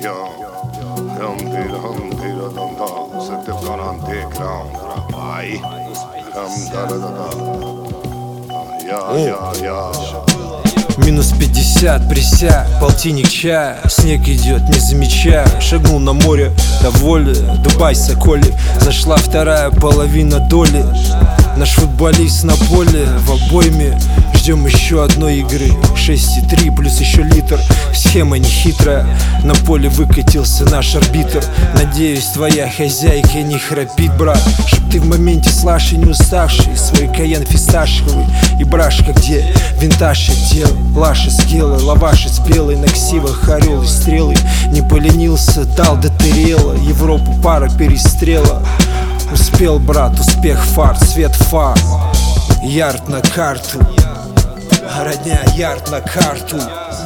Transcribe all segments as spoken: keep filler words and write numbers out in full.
yo, hum dira hum dira dum da, c'était dans underground, ay, hum da da da da, ya ya ya. Минус пятьдесят, присяг, полтинник чая. Снег идет, не замечая. Шагнул на море, до воли. Дубай, Соколи. Зашла вторая половина доли. Наш футболист на поле в обойме. Ждем еще одной игры. Шесть и три плюс еще литр. Схема нехитрая. На поле выкатился наш арбитр. Надеюсь, твоя хозяйка не храпит, брат. Чтоб ты в моменте слаши не уставший. Свой каян фисташковый и брашка, где винтаж отдел. Лаши с гелой, лаваши с белой. На ксивах орел и стрелы. Не поленился, дал до терела. Европу пара перестрела. Успел, брат, успех фар, свет фар. Ярд на карту. Родня, ярд на карту.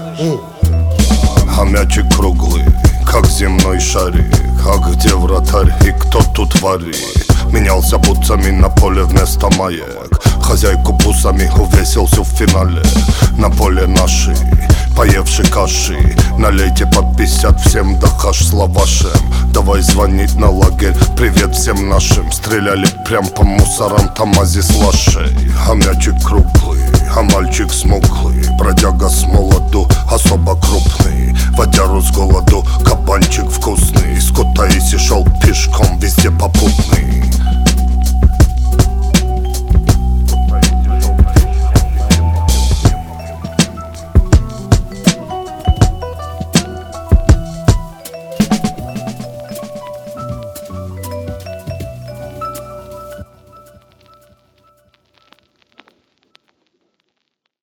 А мячик круглый, как земной шарик. А где вратарь и кто тут варит? Менялся бутсами на поле вместо маек. Хозяйку бусами увесился в финале. На поле наши, поевши каши. Налейте по пятьдесят всем, да хаш с лавашем. Давай звонить на лагерь, привет всем нашим. Стреляли прям по мусорам, тамази с лашей. А мячик круглый, а мальчик смуглый. Бродяга с молоду, особо крупный. Водяру с голоду